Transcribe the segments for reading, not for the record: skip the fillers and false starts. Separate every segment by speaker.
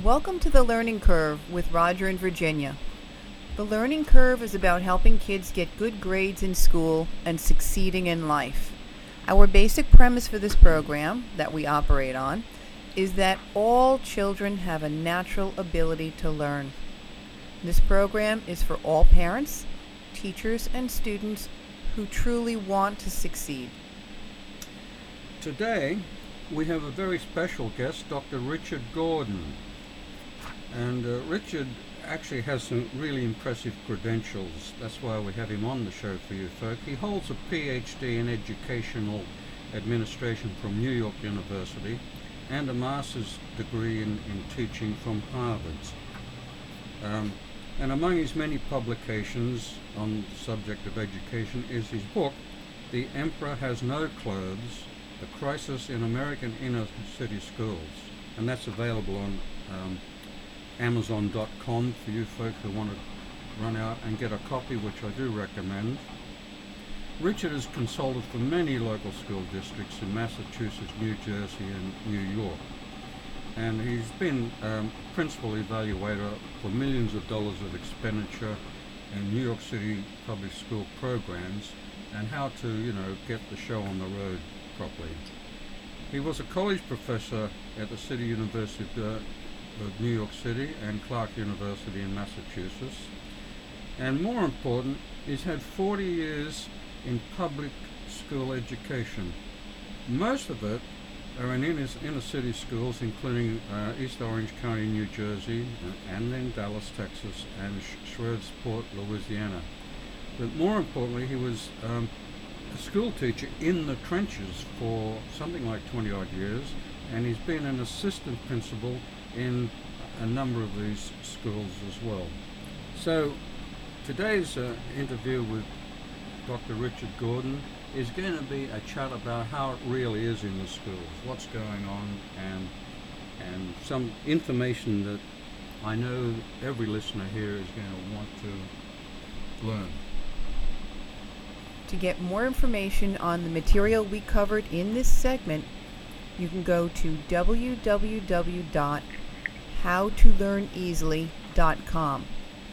Speaker 1: Welcome to The Learning Curve with Roger and Virginia. The Learning Curve is about helping kids get good grades in school and succeeding in life. Our basic premise for this program that we operate on is that all children have a natural ability to learn. This program is for all parents, teachers, and students who truly want to succeed.
Speaker 2: Today, we have a very special guest, Dr. Richard Gordon. And Richard actually has some really impressive credentials. That's why we have him on the show for you folk. He holds a PhD in Educational Administration from New York University and a master's degree in teaching from Harvard. And among his many publications on the subject of education is his book, The Emperor Has No Clothes, The Crisis in American Inner City Schools. And that's available on Amazon.com for you folk who want to run out and get a copy, which I do recommend. Richard has consulted for many local school districts in Massachusetts, New Jersey, and New York. And he's been principal evaluator for millions of dollars of expenditure in New York City public school programs and how to, get the show on the road properly. He was a college professor at the City University of New York City and Clark University in Massachusetts. And more important, he's had 40 years in public school education. Most of it are in inner city schools, including East Orange County, New Jersey, and then Dallas, Texas, and Shreveport, Louisiana. But more importantly, he was a school teacher in the trenches for something like 20 odd years, and he's been an assistant principal in a number of these schools as well. So today's interview with Dr. Richard Gordon is going to be a chat about how it really is in the schools, what's going on, and some information that I know every listener here is going to want to learn.
Speaker 1: To get more information on the material we covered in this segment, you can go to www.howtolearneasily.com.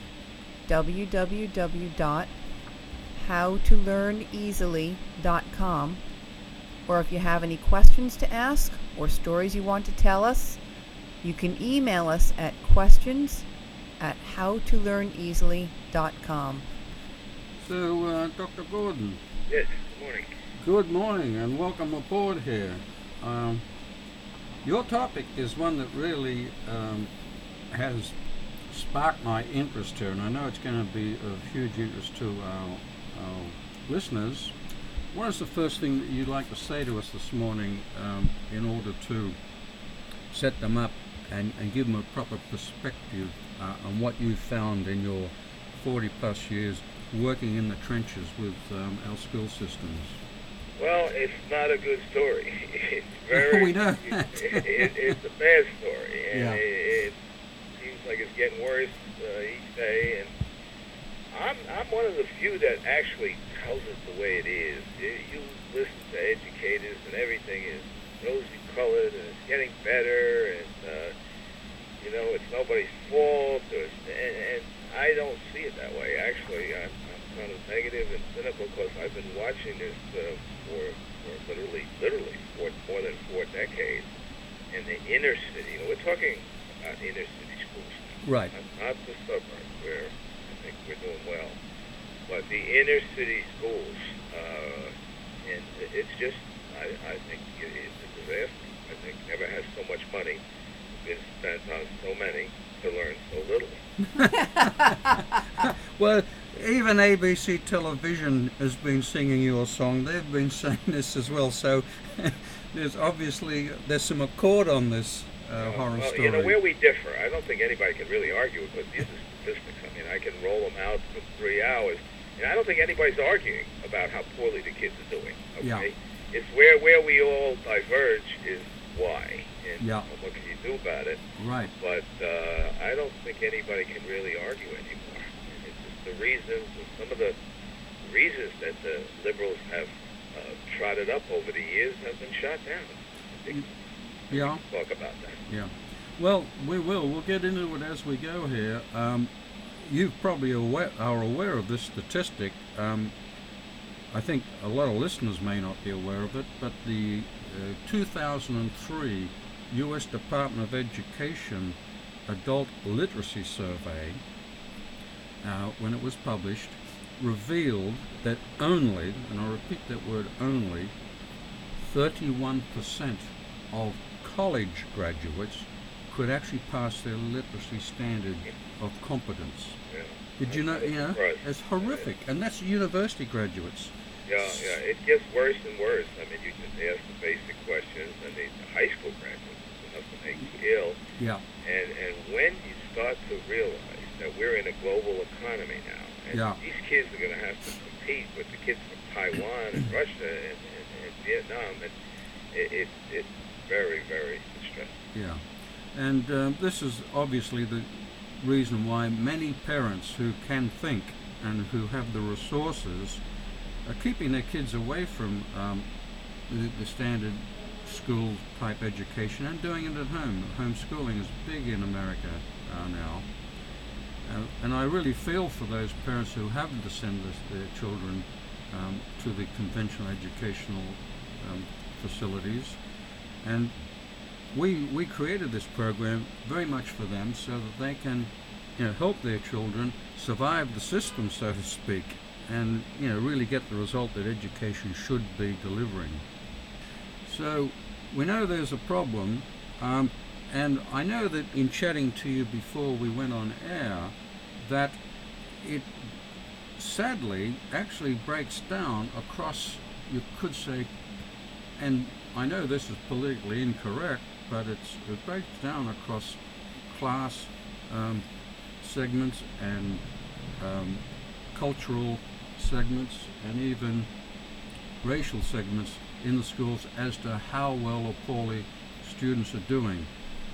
Speaker 1: www.howtolearneasily.com. Or if you have any questions to ask or stories you want to tell us, you can email us at questions@howtolearneasily.com.
Speaker 2: So, Dr. Gordon.
Speaker 3: Yes, good morning.
Speaker 2: Good morning and welcome aboard here. Your topic is one that really has sparked my interest here, and I know it's going to be of huge interest to our listeners. What is the first thing that you'd like to say to us this morning in order to set them up and give them a proper perspective on what you've found in your 40 plus years working in the trenches with our school systems?
Speaker 3: Well, it's not a good story. It's very.
Speaker 2: We know.
Speaker 3: It's a bad story, and
Speaker 2: Yeah.
Speaker 3: it seems like it's getting worse each day. And I'm one of the few that actually tells it the way it is. You listen to educators, and everything is rosy-colored, and it's getting better, and it's nobody's fault. And I don't see it that way. Actually, I'm kind of negative and cynical because I've been watching this for literally for more than 4 decades. In the inner city, we're talking about inner city schools,
Speaker 2: Right.
Speaker 3: not the suburbs where I think we're doing well, but the inner city schools, and it's just, I think it's a disaster. I think never has so much money been spent on so many to learn so little.
Speaker 2: Well, even ABC Television has been singing your song. They've been saying this as well. So there's some accord on this horror story.
Speaker 3: Where we differ, I don't think anybody can really argue it because these are statistics. I mean, I can roll them out for 3 hours, and I don't think anybody's arguing about how poorly the kids are doing. Okay,
Speaker 2: Yeah.
Speaker 3: It's where we all diverge is why, and
Speaker 2: Yeah.
Speaker 3: what can you do about it?
Speaker 2: Right.
Speaker 3: But I don't think anybody can really argue anymore. And it's just the reasons, and some of the reasons that the liberals have trotted up over the years have been shot down. I think
Speaker 2: Yeah.
Speaker 3: talk about that.
Speaker 2: Yeah. Well, we will. We'll get into it as we go here. You probably are aware of this statistic. I think a lot of listeners may not be aware of it, but the 2003 U.S. Department of Education Adult Literacy Survey, when it was published, revealed that only, and I repeat that word only, 31% of college graduates could actually pass their literacy standard of competence.
Speaker 3: Yeah.
Speaker 2: Did you know?
Speaker 3: Right.
Speaker 2: It's horrific, and that's university graduates.
Speaker 3: Yeah, it gets worse and worse. I mean, you just ask the basic questions, and the high school graduates is enough to make you ill.
Speaker 2: Yeah.
Speaker 3: And when you start to realize that we're in a global economy now, and
Speaker 2: Yeah.
Speaker 3: these kids are going to have to compete with the kids from Taiwan and Russia and Vietnam, and it's very, very distressing.
Speaker 2: Yeah. And this is obviously the reason why many parents who can think and who have the resources are keeping their kids away from the standard school type education and doing it at home. Homeschooling is big in America now. And I really feel for those parents who have to send their children to the conventional educational facilities. And we created this program very much for them so that they can help their children survive the system, so to speak, and really get the result that education should be delivering. So we know there's a problem, and I know that in chatting to you before we went on air, that it sadly actually breaks down across, you could say, and I know this is politically incorrect, but it breaks down across class segments and cultural segments and even racial segments in the schools as to how well or poorly students are doing.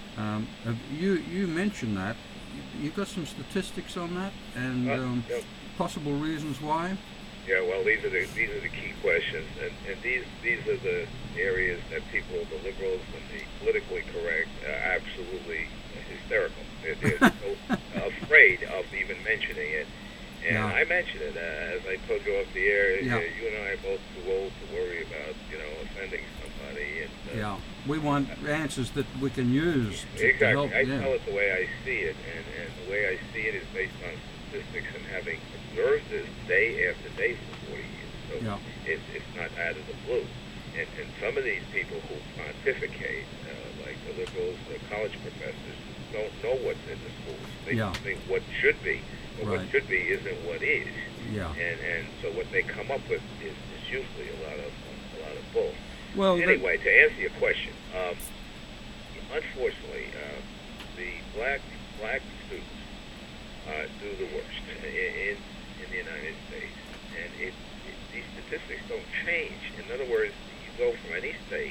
Speaker 2: You mentioned that. You got some statistics on that and
Speaker 3: Yep.
Speaker 2: possible reasons why?
Speaker 3: Yeah, well, these are the key questions, and these are the areas that people, the liberals and the politically correct, are absolutely hysterical. They're so afraid of even mentioning it. And
Speaker 2: Yeah.
Speaker 3: I mentioned it as I told you off the air.
Speaker 2: Yeah.
Speaker 3: You and I are both too old to worry about offending somebody. And
Speaker 2: Yeah, we want answers that we can use to
Speaker 3: exactly.
Speaker 2: help.
Speaker 3: I
Speaker 2: Yeah.
Speaker 3: tell it the way I see it, and the way I see it is based on statistics and having observed this day after day for 40 years. So
Speaker 2: Yeah.
Speaker 3: it's not out of the blue. And some of these people who pontificate, like the liberals, the college professors, don't know what's in the schools. They
Speaker 2: Yeah.
Speaker 3: think what should be, but
Speaker 2: Right.
Speaker 3: what should be isn't what is.
Speaker 2: Yeah.
Speaker 3: And so what they come up with is usually a lot of bull.
Speaker 2: Well,
Speaker 3: Anyway, to answer your question, unfortunately, the black students do the worst in the United States, and these statistics don't change. In other words, you go from any state,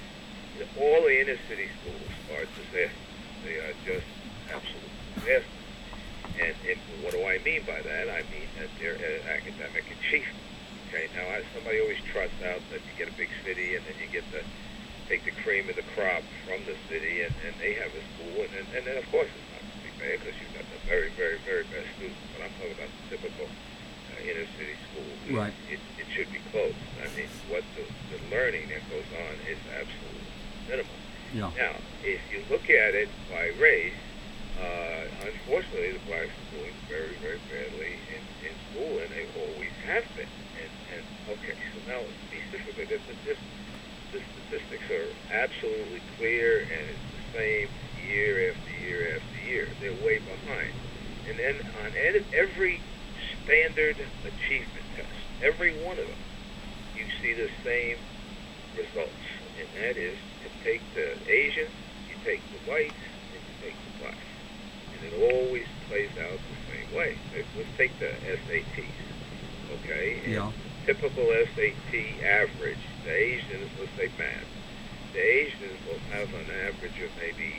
Speaker 3: all the inner city schools are disasters. They are just absolute disasters. And what do I mean by that? I mean that they're academic achievement. Okay, now somebody always trots out that you get a big city and then you get to take the cream of the crop from the city and they have a school. And then, of course, it's not going to be bad because you've got the very, very, very best students. But I'm talking about the typical inner city school.
Speaker 2: Right.
Speaker 3: It should be closed. I mean, what the learning that goes on is absolutely minimal.
Speaker 2: Yeah.
Speaker 3: Now, if you look at it by race, unfortunately, the blacks are doing very, very badly in school, and they always have been. And okay, so now be specific. The statistics are absolutely clear, and it's the same year after year after year. They're way behind. And then on every standard achievement test, every one of them, you see the same results. And that is, you take the Asians, you take the whites, and you take the blacks. And it always plays out the same way. Let's take the SATs, okay? And
Speaker 2: Yeah.
Speaker 3: typical SAT average, the Asians, let's say math, the Asians will have an average of maybe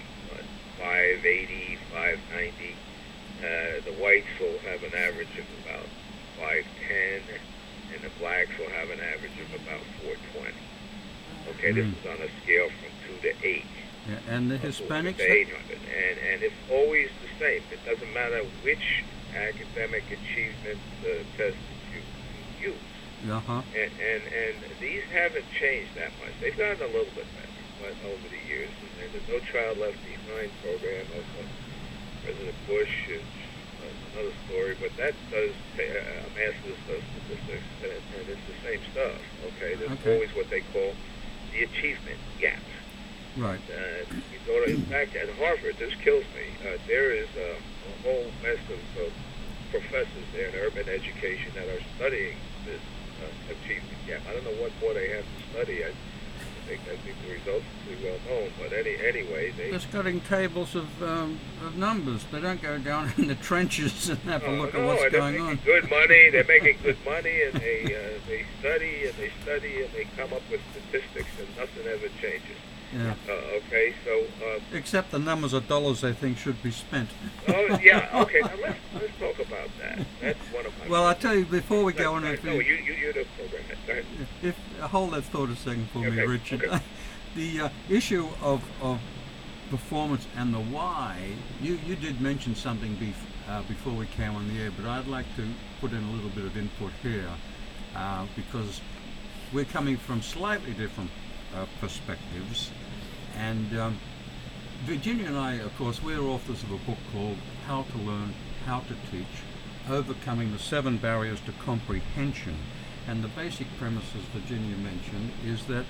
Speaker 3: 580, 590. The whites will have an average of about 510, and the blacks will have an average of about 420. Okay, this is on a scale from 2 to 8.
Speaker 2: Yeah, and the
Speaker 3: to
Speaker 2: Hispanics.
Speaker 3: 800, and it's always the same. It doesn't matter which academic achievement test you use.
Speaker 2: Uh-huh.
Speaker 3: And these haven't changed that much. They've gotten a little bit better over the years. And the No Child Left Behind program of President Bush is another story, but that does masses of statistics, and it's the same stuff. Okay, there's always what they call the achievement gap.
Speaker 2: Right.
Speaker 3: You go to, in fact, at Harvard, this kills me. There is a whole mess of professors there in urban education that are studying this achievement gap. I don't know what more they have to study. I think the results are pretty well known. But anyway,
Speaker 2: they're studying tables of numbers. They don't go down in the trenches and have a look at what's going on.
Speaker 3: Good money. They're making good money, and they study and they study and they come up with statistics, and nothing ever changes.
Speaker 2: Yeah.
Speaker 3: Okay, so.
Speaker 2: Except the numbers of dollars they think should be spent.
Speaker 3: Oh yeah. Okay. Now let's talk about that. That's one of my.
Speaker 2: Well, I tell you before we go on.
Speaker 3: You're the program. Go ahead.
Speaker 2: If hold that thought a second for me, Richard.
Speaker 3: Okay.
Speaker 2: The issue of performance and the why. You did mention something before we came on the air, but I'd like to put in a little bit of input here because we're coming from slightly different perspectives, and Virginia and I, of course, we're authors of a book called How to Learn, How to Teach, Overcoming the 7 Barriers to Comprehension. And the basic premise, as Virginia mentioned, is that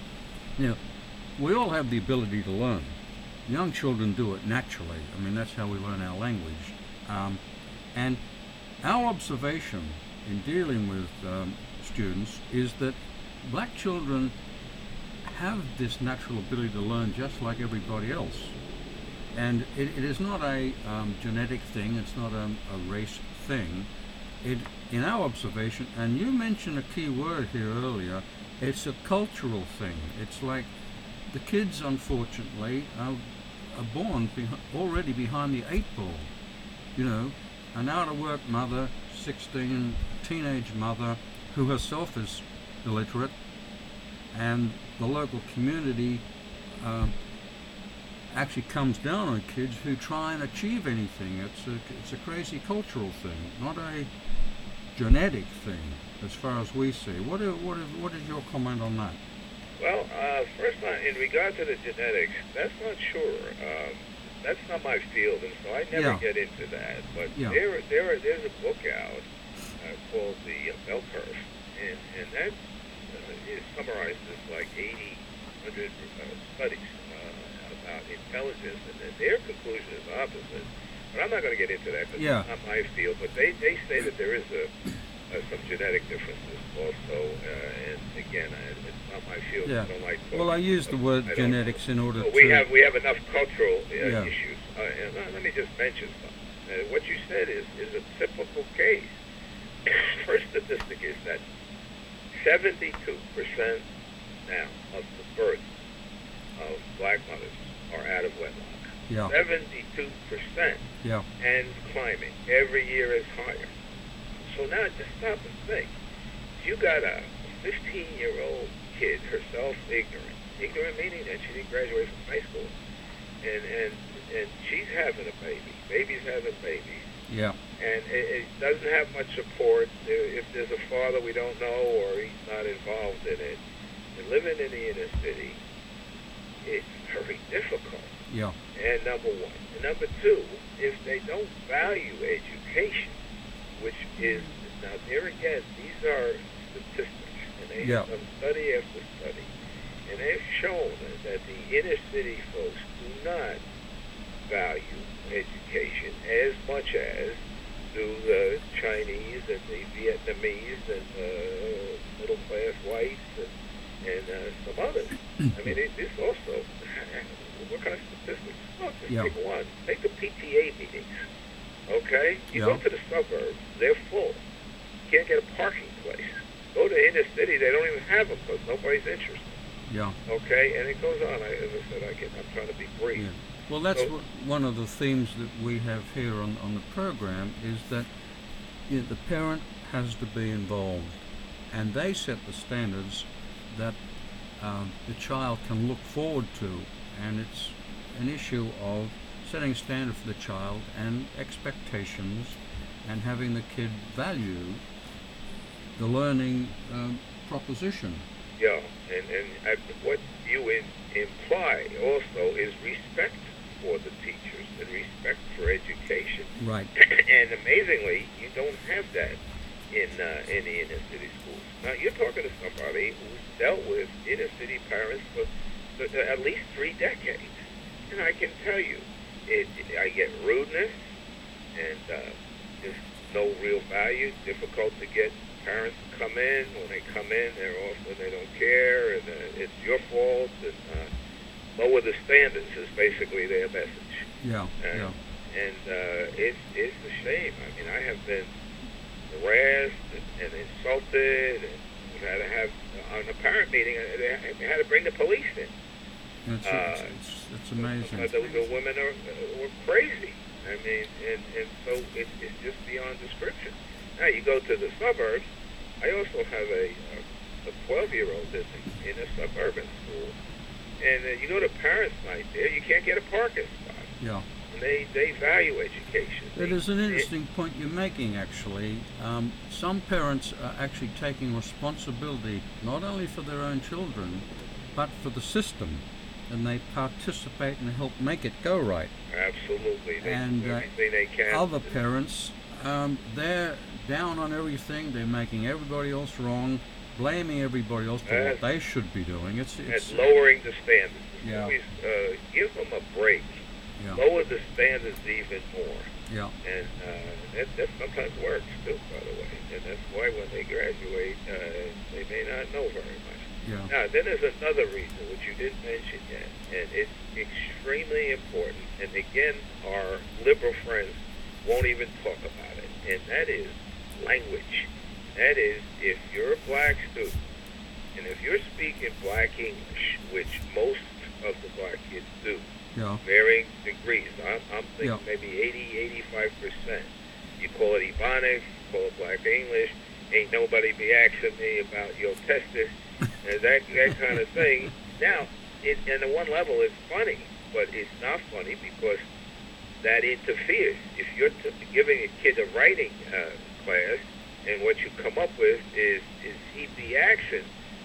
Speaker 2: we all have the ability to learn. Young children do it naturally. I mean, that's how we learn our language. And our observation in dealing with students is that black children have this natural ability to learn just like everybody else. And it is not a genetic thing, it's not a race thing. In our observation, and you mentioned a key word here earlier, it's a cultural thing. It's like the kids, unfortunately, are born already behind the 8 ball. An out-of-work mother, 16, teenage mother, who herself is illiterate, and the local community actually comes down on kids who try and achieve anything. It's a crazy cultural thing, not a genetic thing, as far as we see. What is your comment on that?
Speaker 3: Well, first, in regard to the genetics, that's not sure. That's not my field, and so I never get into that. But there's a book out called The Bell Curve, and that it summarizes like 100 studies about intelligence, and their conclusion is opposite. But I'm not going to get into that because it's not my field. But they say that there is some genetic differences also, and again, it's not my field.
Speaker 2: Yeah.
Speaker 3: I don't like
Speaker 2: well, I use the word genetics in order to.
Speaker 3: We have enough cultural issues. And let me just mention something. What you said is a typical case. First statistic is that 72% now of the births of black mothers are out of wedlock.
Speaker 2: Yeah.
Speaker 3: 72%.
Speaker 2: Yeah.
Speaker 3: And climbing. Every year is higher. So now just stop and think. You got a 15-year-old kid, herself ignorant meaning that she didn't graduate from high school, and she's having a baby. Baby's having babies.
Speaker 2: Yeah.
Speaker 3: And it doesn't have much support. If there's a father we don't know or he's not involved in it, and living in the inner city, it's very difficult.
Speaker 2: Yeah.
Speaker 3: And number one. And number two, if they don't value education, which is, now there again, these are statistics, and they have done study after study, and they've shown that the inner city folks do not value education as much as do the Chinese and the Vietnamese and middle class whites and some others. I mean, this also, what kind of statistics? Look, take one. Take the PTA meetings. Okay? You go to the suburbs, they're full. You can't get a parking place. Go to inner city, they don't even have them because nobody's interested.
Speaker 2: Yeah.
Speaker 3: Okay? And it goes on. As I said, I'm trying to be brief.
Speaker 2: Yeah. Well, that's one of the themes that we have here on the program is that the parent has to be involved, and they set the standards that the child can look forward to and it's an issue of setting a standard for the child and expectations, and having the kid value the learning proposition.
Speaker 3: Yeah, and what you imply also is respect for the teachers and respect for education.
Speaker 2: Right.
Speaker 3: And amazingly, you don't have that in the inner city schools. Now, you're talking to somebody who's dealt with inner city parents for at least 3 decades. And I can tell you, I get rudeness and just no real value, difficult to get parents to come in. When they come in, they don't care, and it's your fault, and lower the standards is basically their message.
Speaker 2: Yeah.
Speaker 3: And it's a shame. I mean, I have been harassed and insulted, and we had to have on a parent meeting. They had to bring the police in.
Speaker 2: It's amazing.
Speaker 3: The women were crazy. I mean, and so it's just beyond description. Now you go to the suburbs. I also have a 12-year-old in a suburban school, and you go to parents' night there, you can't get a parking spot.
Speaker 2: Yeah.
Speaker 3: And they value education.
Speaker 2: It is an interesting point you're making, actually. Some parents are actually taking responsibility not only for their own children, but for the system, and they participate and help make it go right.
Speaker 3: Absolutely. They
Speaker 2: And
Speaker 3: do everything they can.
Speaker 2: other parents, they're down on everything. They're making everybody else wrong, blaming everybody else for what they should be doing. It's
Speaker 3: and lowering the standards.
Speaker 2: Yeah.
Speaker 3: Always give them a break.
Speaker 2: Yeah.
Speaker 3: Lower the standards even more.
Speaker 2: Yeah.
Speaker 3: And that sometimes works too, by the way. And that's why when they graduate, they may not know very much.
Speaker 2: Yeah.
Speaker 3: Now, then there's another reason, which you didn't mention yet, and it's extremely important. And again, our liberal friends won't even talk about it, and that is language. That is, if you're a black student, and if you're speaking black English, which most of the black kids do,
Speaker 2: Yeah.
Speaker 3: varying degrees. I'm thinking
Speaker 2: Yeah.
Speaker 3: maybe 80-85%. You call it Ebonics, you call it Black English. Ain't nobody be asking me about your testis and that kind of thing. Now, on the one level, it's funny, but it's not funny because that interferes. If you're giving a kid a writing class, and what you come up with is EP action.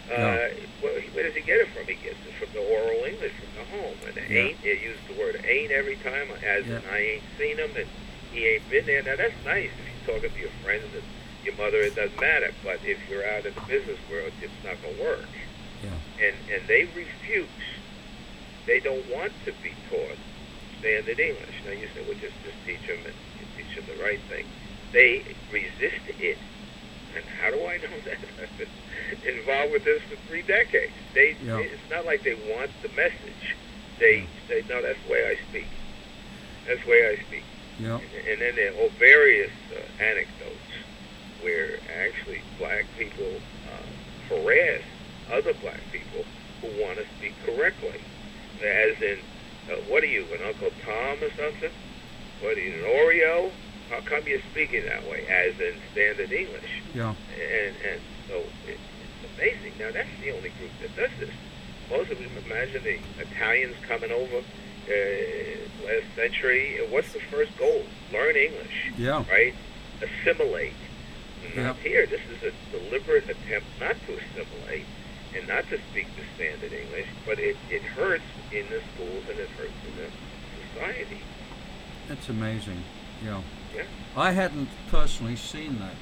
Speaker 3: Well, where does he get it from? He gets it from the oral English from the home. And ain't, it used the word ain't every time, as in I ain't seen him and he ain't been there. Now, that's nice if you're talking to your friends and your mother, it doesn't matter. But if you're out in the business world, it's not going to work.
Speaker 2: Yeah.
Speaker 3: And they refuse. They don't want to be taught standard English. Now, you say, well, just teach them and teach them the right thing. They resist it. And how do I know that? I've been involved with this for 3 decades. It's not like they want the message. They say, no, that's the way I speak. That's the way I speak.
Speaker 2: Yeah.
Speaker 3: And then there are various anecdotes where actually black people harass other black people who want to speak correctly. As in, what are you, an Uncle Tom or something? What are you, an Oreo? How come you're speaking that way, as in standard English?
Speaker 2: Yeah.
Speaker 3: And so it's amazing. Now, that's the only group that does this. Most of them, imagine the Italians coming over last century. What's the first goal? Learn English.
Speaker 2: Yeah.
Speaker 3: Right? Assimilate. Not here. This is a deliberate attempt not to assimilate and not to speak the standard English, but it hurts in the schools and it hurts in the society.
Speaker 2: It's amazing. Yeah.
Speaker 3: Yeah.
Speaker 2: I hadn't personally seen that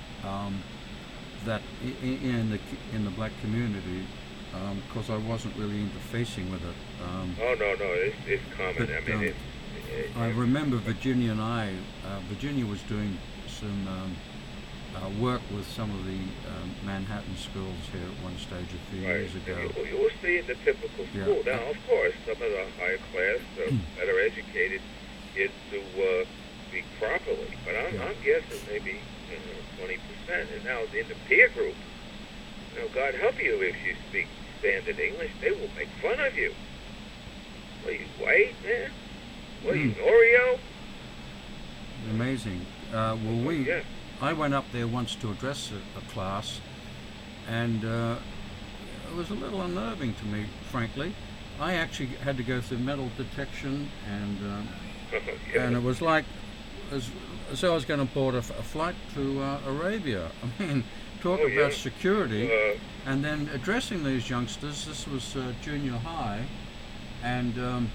Speaker 2: in the black community because I wasn't really interfacing with it.
Speaker 3: No, it's common.
Speaker 2: But,
Speaker 3: I mean,
Speaker 2: I remember Virginia and I. Virginia was doing some work with some of the Manhattan schools here at one stage a few years ago.
Speaker 3: And you will see in the typical school.
Speaker 2: Yeah.
Speaker 3: Now, of course, some of the higher class, better educated kids do speak properly, but I'm guessing maybe 20%. And now in the peer group, God help you if you speak standard English, they will make fun of you. What are you, white, man? What are you, Oreo?
Speaker 2: Amazing. I went up there once to address a class, and it was a little unnerving to me, frankly. I actually had to go through metal detection, and
Speaker 3: Yeah.
Speaker 2: and it was like as so I was going to board a flight to Arabia. I mean, talk
Speaker 3: Oh,
Speaker 2: about
Speaker 3: yeah.
Speaker 2: security.
Speaker 3: Uh,
Speaker 2: And then addressing these youngsters, this was junior high, and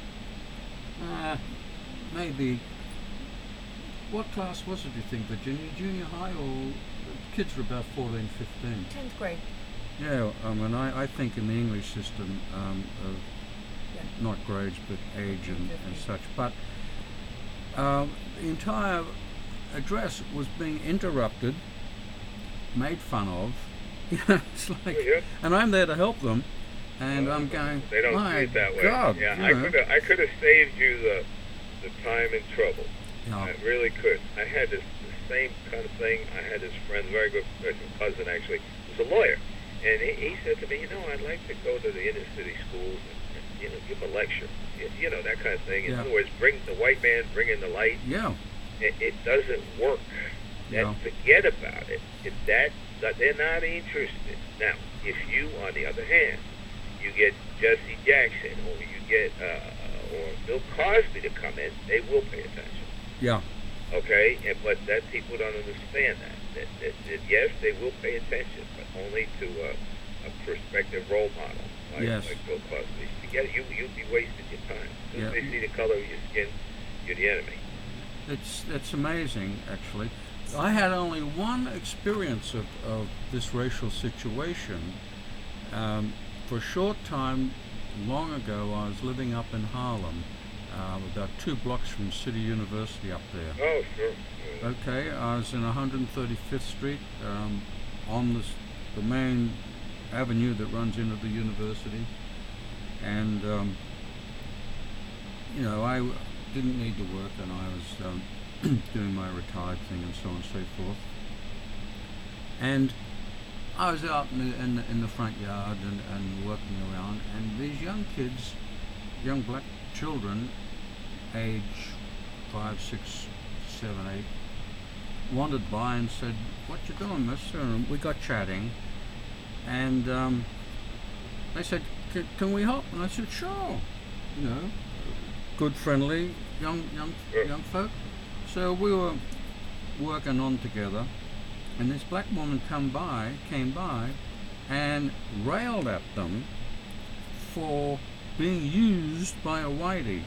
Speaker 2: maybe, what class was it, do you think, Virginia? Junior high, or kids were about 14, 15?
Speaker 1: 10th grade.
Speaker 2: Yeah, and I think in the English system, of
Speaker 1: Yeah.
Speaker 2: not grades but age and
Speaker 1: Definitely.
Speaker 2: such, but the entire address was being interrupted, made fun of. It's like,
Speaker 3: Oh, yeah.
Speaker 2: and I'm there to help them, and I'm going,
Speaker 3: They don't
Speaker 2: my
Speaker 3: see it that way.
Speaker 2: God,
Speaker 3: Yeah,
Speaker 2: you know."
Speaker 3: I could have saved you the time and trouble.
Speaker 2: Yeah.
Speaker 3: I really could. I had the same kind of thing. I had this friend, very good cousin actually, who's a lawyer, and he said to me, I'd like to go to the inner city schools and give a lecture, that kind of thing. In
Speaker 2: Yeah.
Speaker 3: other words, bring the white man, bring in the light.
Speaker 2: Yeah,
Speaker 3: It doesn't work.
Speaker 2: Yeah.
Speaker 3: Forget about it. They're not interested. Now, if you, on the other hand, you get Jesse Jackson or you get or Bill Cosby to come in, they will pay attention.
Speaker 2: yeah,
Speaker 3: Okay, but that people don't understand that yes, they will pay attention, but only to a prospective role model
Speaker 2: Yes.
Speaker 3: like Bill Cosby. Forget it, you'll be wasting your time. As soon as
Speaker 2: Yeah.
Speaker 3: they see the color of your skin, you're the enemy.
Speaker 2: it's amazing, actually. I had only one experience of this racial situation. For a short time, long ago, I was living up in Harlem, about 2 blocks from City University up there.
Speaker 3: Oh, sure.
Speaker 2: Okay, I was in 135th Street, on the main avenue that runs into the university, and I didn't need to work, and I was doing my retired thing and so on and so forth. And I was out in the front yard and working around, and these young kids, young black children, age 5, 6, 7, 8, wandered by and said, "What you doing, mister?" And we got chatting, and they said, "Can we help?" And I said, "Sure." Good, friendly, young folk. So we were working on together, and this black woman came by, and railed at them for being used by a whitey.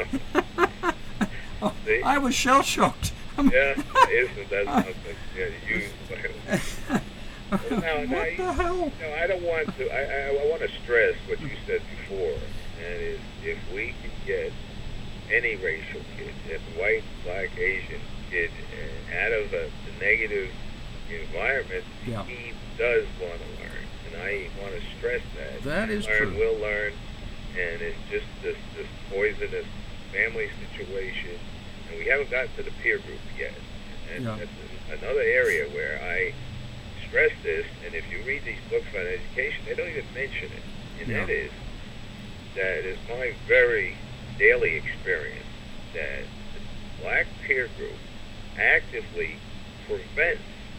Speaker 3: See?
Speaker 2: I was shell shocked.
Speaker 3: Yeah, isn't that something? Yeah, used by
Speaker 2: What the hell?
Speaker 3: I don't want to. I want to stress what you said before, and is if we can get any racial kid, if white, black, Asian kid, out of the negative environment,
Speaker 2: Yeah.
Speaker 3: he does want to learn, and I want to stress that.
Speaker 2: That is
Speaker 3: learn,
Speaker 2: true.
Speaker 3: will learn, and it's just this poisonous family situation, and we haven't gotten to the peer group yet. And
Speaker 2: Yeah.
Speaker 3: that's another area where I stress this, and if you read these books on education, they don't even mention it, and
Speaker 2: Yeah.
Speaker 3: that is my very daily experience, that the black peer group actively prevents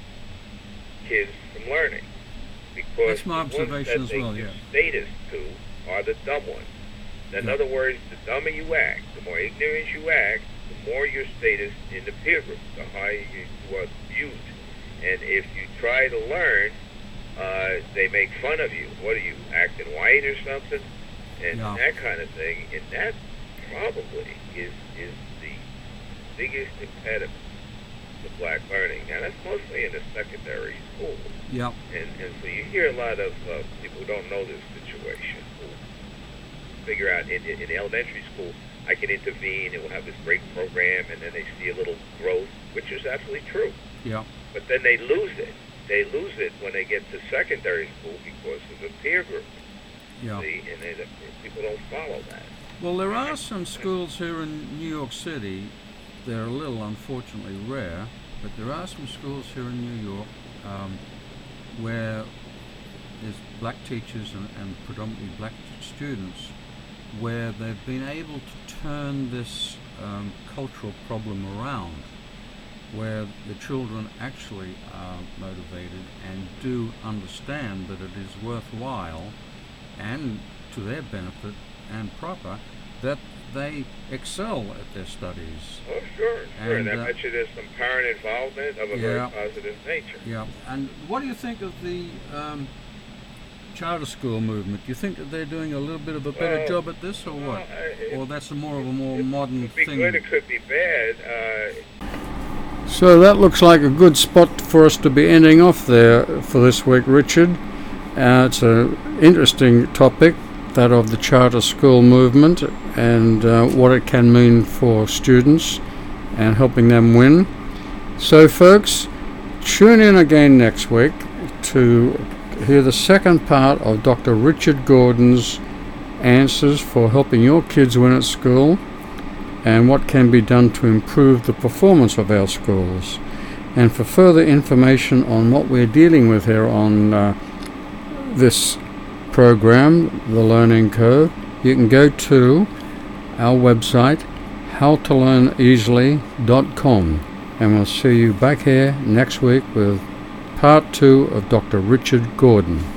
Speaker 3: kids from learning, because
Speaker 2: That's my
Speaker 3: the ones
Speaker 2: observation
Speaker 3: that
Speaker 2: as
Speaker 3: they
Speaker 2: well,
Speaker 3: give
Speaker 2: yeah.
Speaker 3: status to are the dumb ones. In
Speaker 2: Yeah.
Speaker 3: other words, the dumber you act, the more ignorant you act, the more your status in the peer group, the higher you are viewed. And if you try to learn, they make fun of you. What are you, acting white or something? And
Speaker 2: Yeah.
Speaker 3: that kind of thing. And that probably is the biggest impediment to black learning. Now, that's mostly in the secondary school.
Speaker 2: Yep.
Speaker 3: And so you hear a lot of people who don't know this situation, who figure out in the elementary school, I can intervene and we'll have this great program, and then they see a little growth, which is absolutely true.
Speaker 2: Yep.
Speaker 3: But then they lose it. They lose it when they get to secondary school because of the peer group.
Speaker 2: Yep.
Speaker 3: See? And people don't follow that.
Speaker 2: Well, there are some schools here in New York City. They're a little, unfortunately, rare, but there are some schools here in New York where there's black teachers and predominantly black students, where they've been able to turn this cultural problem around, where the children actually are motivated and do understand that it is worthwhile and to their benefit and proper, that they excel at their studies.
Speaker 3: Oh, sure. And I
Speaker 2: And,
Speaker 3: bet you there's some parent involvement of a very positive nature.
Speaker 2: Yeah. And what do you think of the charter school movement? Do you think that they're doing a little bit of a better
Speaker 3: Well,
Speaker 2: job at this, or what? Or that's more of a more
Speaker 3: It
Speaker 2: modern
Speaker 3: could be
Speaker 2: thing?
Speaker 3: good, it could be bad.
Speaker 2: So that looks like a good spot for us to be ending off there for this week, Richard. It's an interesting topic, that of the charter school movement and what it can mean for students and helping them win. So folks, tune in again next week to hear the second part of Dr. Richard Gordon's answers for helping your kids win at school and what can be done to improve the performance of our schools. And for further information on what we're dealing with here on this program, The Learning Curve, you can go to our website, howtolearneasily.com, and we'll see you back here next week with part 2 of Dr. Richard Gordon.